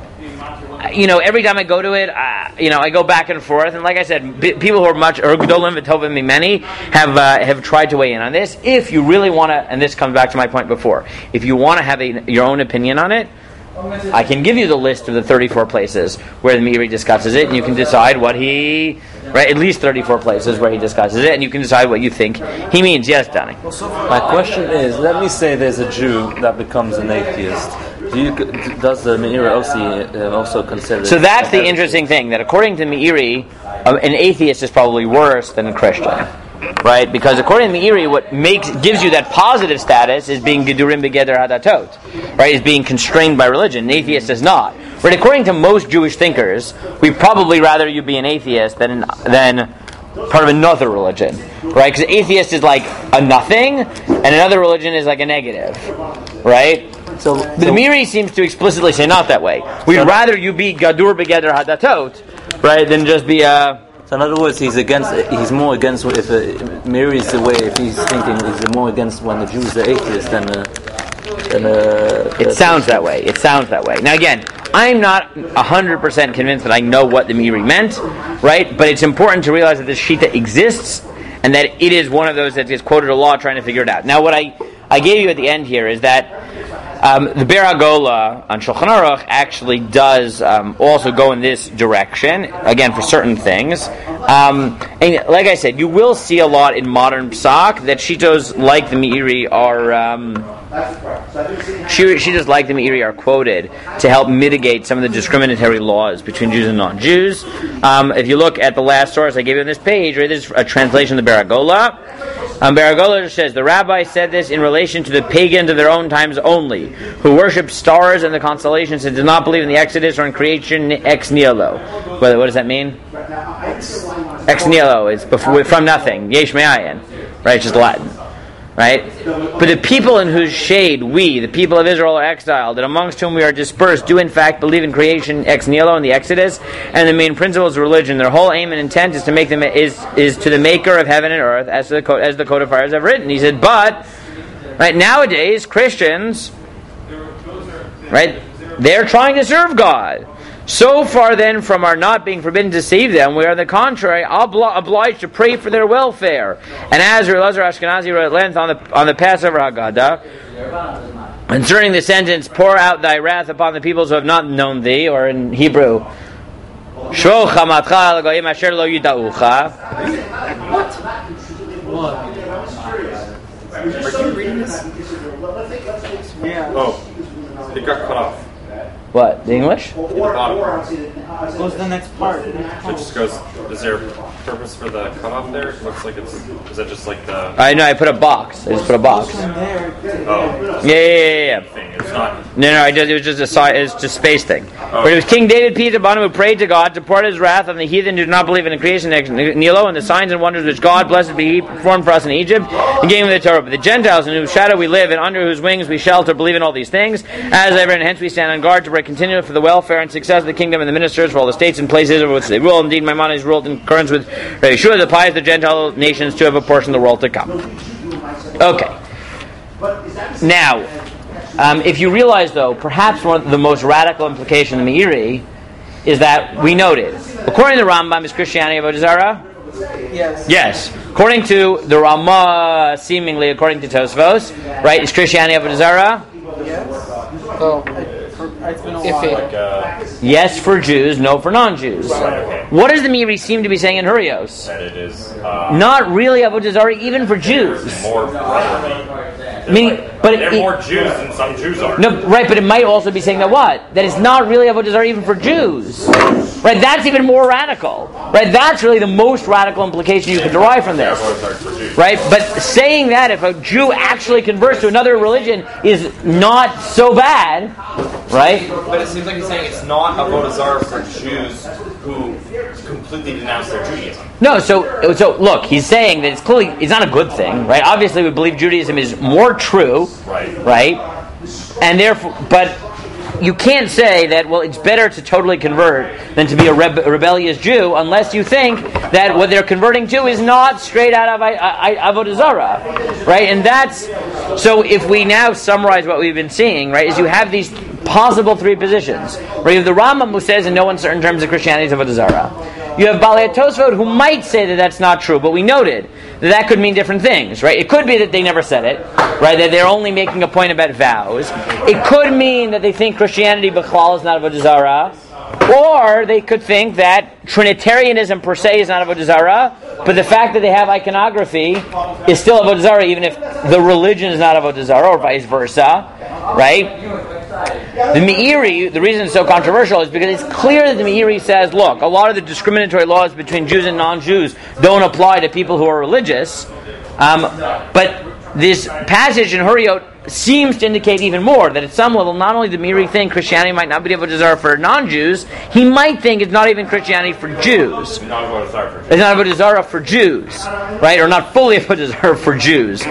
you know, every time I go to it, uh, you know, I go back and forth, and like I said, b- people who are much, or Gedolim V'Tovim Mimeni, have uh, have tried to weigh in on this. If you really want to, and this comes back to my point before, if you want to have a, your own opinion on it, I can give you the list of the thirty-four places where the Meiri discusses it, and you can decide what he, right, at least thirty-four places where he discusses it, and you can decide what you think he means. Yes, Danny? My question is, let me say there's a Jew that becomes an atheist. Do you, does the Meiri also, uh, also consider... So that's the interesting thing, that according to Meiri, um, an atheist is probably worse than a Christian. Right? Because according to Meiri, what makes gives you that positive status is being gedurim begeder hadatot. Right? Is being constrained by religion. An atheist is not. Right? According to most Jewish thinkers, we'd probably rather you be an atheist than than part of another religion. Right? Because atheist is like a nothing, and another religion is like a negative. Right? So the so, Meiri seems to explicitly say not that way. We'd so rather you be gadur begeder hadatot, right, than just be a... So in other words, he's against. He's more against if uh, Meiri is the way. If he's thinking, he's more against when the Jews are atheists than. Uh, than uh, it sounds that way. It sounds that way. Now again, I'm not a hundred percent convinced that I know what the Meiri meant, right? But it's important to realize that this shita exists, and that it is one of those that is quoted a lot trying to figure it out. Now, what I I gave you at the end here is that. Um, the Be'er HaGola on Shulchan Aruch actually does um, also go in this direction, again, for certain things. Um, and like I said, you will see a lot in modern psak that shitos like the Meiri are... Um, shitos like the Meiri are quoted to help mitigate some of the discriminatory laws between Jews and non-Jews. Um, if you look at the last source I gave you on this page, right, this is a translation of the Be'er HaGola. Um, Be'er HaGola says, the rabbi said this in relation to the pagans of their own times only, who worship stars and the constellations and do not believe in the Exodus or in creation ex nihilo. What, what does that mean? Ex nihilo is before, from nothing. Yesh me'ayin. Right, it's just Latin. Right? But the people in whose shade we, the people of Israel, are exiled, and amongst whom we are dispersed, do in fact believe in creation ex nihilo and the Exodus, and the main principles of religion. Their whole aim and intent is to make them is is to the Maker of heaven and earth, as the as the codifiers have written. He said, but right nowadays Christians, right, they're trying to serve God. So far then from our not being forbidden to save them, we are on the contrary obli- obliged to pray for their welfare. And as Elazar Ashkenazi wrote at length on the on the Passover Haggadah, concerning the sentence, pour out thy wrath upon the peoples who have not known thee, or in Hebrew, Shro chamatcha al goyim asher lo yida'ucha. Are you reading this? Yeah. Oh, it got cut off. What? The English? In the bottom. Goes to the next part. So it just goes. Is there a purpose for the cutoff there? It looks like it's. Is that just like the? I know. I put a box. I just put a box. From there to there. Oh. Yeah, yeah, yeah, yeah. Thing. It's not. No, no. I just, it was just a si- it's just space thing. Oh. But it was King David P. Tabanu who prayed to God to pour out his wrath on the heathen who do not believe in the creation ex nihilo and the signs and wonders which God, blessed be He, performed for us in Egypt and gave him the Torah. But the Gentiles in whose shadow we live and under whose wings we shelter believe in all these things. As ever, and hence we stand on guard to pray continually for the welfare and success of the kingdom and the ministers for all the states and places over which they rule. Indeed, Maimonides is ruled in accordance with Yeshua, the pious, the Gentile nations to have a portion of the world to come. Okay. Now, um, if you realize, though, perhaps one of the most radical implications of the Meiri is that we noted, according to the Rambam, is Christianity avodah zarah? Yes. Yes. According to the Rama, seemingly according to Tosfos, right, is Christianity avodah zarah? Yes. Oh, I, It's been a If while. it- Like, uh, Yes for Jews, no for non-Jews. okay. What does the Meiri seem to be saying in Hurios? that it is uh, Not really Avodah Zarah even for Jews. more brotherly. Meaning, but They're it, more Jews than some Jews are. no, right? But it might also be saying that what? That it's not really Avodah Zarah even for Jews. Right? That's even more radical. Right? That's really the most radical implication you can derive from this. Avodah Zarah for Jews. Right? But saying that if a Jew actually converts to another religion is not so bad, right? But it seems like he's saying it's not Avodah Zarah for Jews who completely denounce their Judaism. No, so so look, he's saying that it's clearly it's not a good thing, right? Obviously, we believe Judaism is more true, Right. right? And therefore, but you can't say that, well, it's better to totally convert than to be a rebe- rebellious Jew unless you think that what they're converting to is not straight out of I- I- I- Avodah Zarah, right? And that's so. If we now summarize what we've been seeing, right, is you have these possible three positions. Right? You have the Rambam who says in no uncertain terms that Christianity is Avodah Zarah. You have Balei Tosfot who might say that that's not true, but we noted that that could mean different things, right? It could be that they never said it, right? That they're only making a point about vows. It could mean that they think Christianity b'chlal is not Avodah Zarah, or they could think that Trinitarianism per se is not Avodah Zarah, but the fact that they have iconography is still Avodah Zarah, even if the religion is not Avodah Zarah, or vice versa, right? The Meiri, the reason it's so controversial is because it's clear that the Meiri says, look, a lot of the discriminatory laws between Jews and non-Jews don't apply to people who are religious, um, but this passage in Huriot seems to indicate even more that at some level, not only the Meiri think Christianity might not be Avodah Zarah for non-Jews, he might think it's not even Christianity for Jews. Not Avodah Zarah for Jews. It's not Avodah Zarah for Jews, right? Or not fully Avodah Zarah for Jews.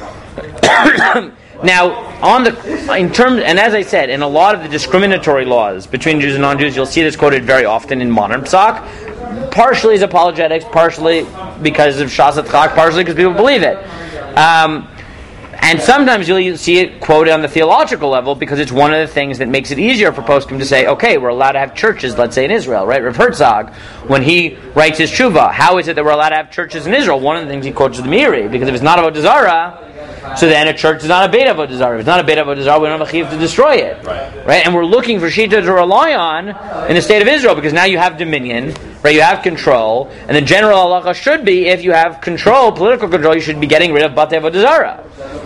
Now, on the in terms, and as I said, in a lot of the discriminatory laws between Jews and non-Jews, you'll see this quoted very often in modern psak, partially as apologetics, partially because of Shas Chak, partially because people believe it. Um, and sometimes you'll see it quoted on the theological level because it's one of the things that makes it easier for poskim to say, okay, we're allowed to have churches, let's say in Israel, right? Rav Herzog, when he writes his tshuva, how is it that we're allowed to have churches in Israel? One of the things he quotes is the Meiri, because if it's not Avodah Zarah, so then a church is not a Beit Avodah Zarah. If it's not a Beit Avodah Zarah, we don't have a chiyuv to destroy it. Right. Right? And we're looking for Shita to rely on in the state of Israel, because now you have dominion, right? You have control, and the general halacha should be, if you have control, political control, you should be getting rid of Batei Avodah Zarah.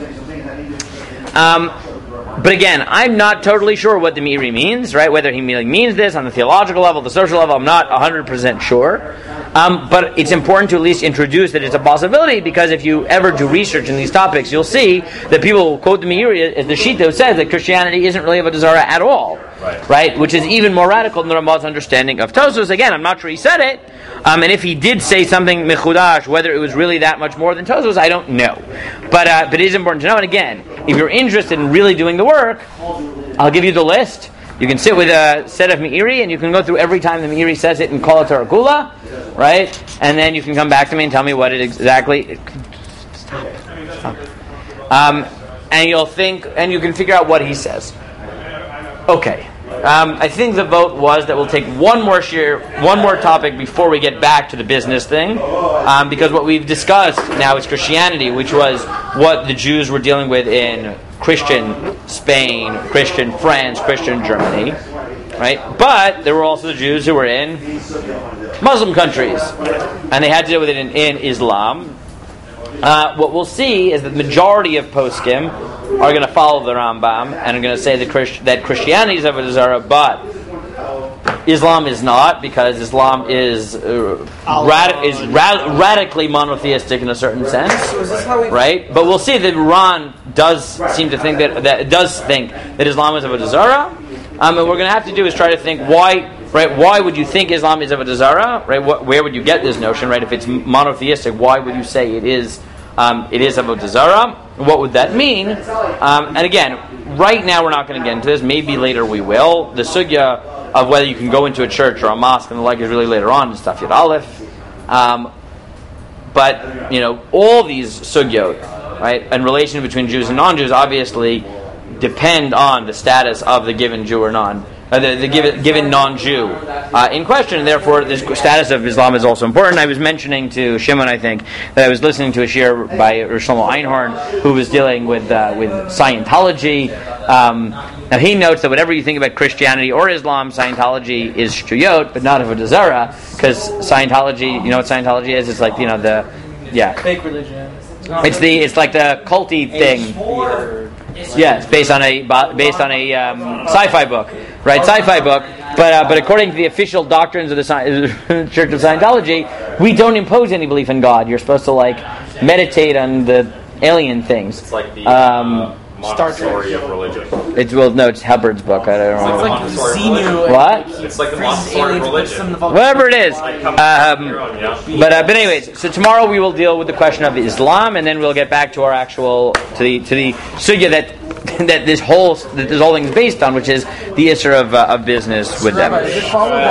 Um, but again, I'm not totally sure what the Meiri means, right? Whether he really means this on the theological level, the social level, I'm not one hundred percent sure. Um, but it's important to at least introduce that it's a possibility, because if you ever do research in these topics, you'll see that people will quote the Meiri as the Shita who says that Christianity isn't really Avodah Zarah at all. Right. Right? Which is even more radical than the Ramah's understanding of Tosfos. Again, I'm not sure he said it. Um, and if he did say something mechudash, whether it was really that much more than Tosfos, I don't know. But uh, but it is important to know. And again, if you're interested in really doing the work, I'll give you the list. You can sit with a set of Meiri, and you can go through every time the Meiri says it and call it Tarakula, right? And then you can come back to me and tell me what it exactly. Stop. Stop. Um, and you'll think, and you can figure out what he says. Okay. Um, I think the vote was that we'll take one more share, one more topic before we get back to the business thing, um, because what we've discussed now is Christianity, which was what the Jews were dealing with in Christian Spain, Christian France, Christian Germany, right? But there were also the Jews who were in Muslim countries, and they had to deal with it in, in Islam. Uh, what we'll see is that the majority of poskim are going to follow the Rambam and are going to say that, Christ- that Christianity is Avodah Zarah, but Islam is not, because Islam is uh, rad- is ra- radically monotheistic in a certain sense, is this how we- right? But we'll see that Iran does seem to think that that does think that Islam is Avodah Zarah, um, and what we're going to have to do is try to think why. Right? Why would you think Islam is Avodah Zarah? Right? What, where would you get this notion? Right? If it's monotheistic, why would you say it is um, it is Avodah Zarah? What would that mean? Um, and again, right now we're not going to get into this. Maybe later we will. The sugya of whether you can go into a church or a mosque and the like is really later on in Daf Yud Aleph. Um, but you know, all these sugyot, right, and relation between Jews and non-Jews, obviously depend on the status of the given Jew or non. uh, the, the given, given non-Jew uh, in question. And therefore, the status of Islam is also important. I was mentioning to Shimon, I think, that I was listening to a shir by Rosh Shlomo Einhorn, who was dealing with uh, with Scientology. Um, now he notes that whatever you think about Christianity or Islam, Scientology is shtuyot, but not avodah zarah, because Scientology, you know what Scientology is? It's like, you know, the yeah, Fake religion. it's the it's like the culty thing. Yeah, it's based on a based on a um, sci-fi book, right? Sci-fi book. But uh, but according to the official doctrines of the Sci- Church of Scientology, we don't impose any belief in God. You're supposed to like meditate on the alien things. It's like the Um, uh, Montessori of religion. It's well, no, it's Hubbard's book. I don't know. It's like Montessori Xenu. religion. What? It's like the Freezes Montessori aliens, puts religion. them in the vault. Whatever it is. Like, come up with your own, Um, yeah. but uh, but anyways, so tomorrow we will deal with the question of Islam, and then we'll get back to our actual to the to the sugya that that this whole that this whole thing is based on, which is the issue of uh, of business with them. Rabbi, does it follow that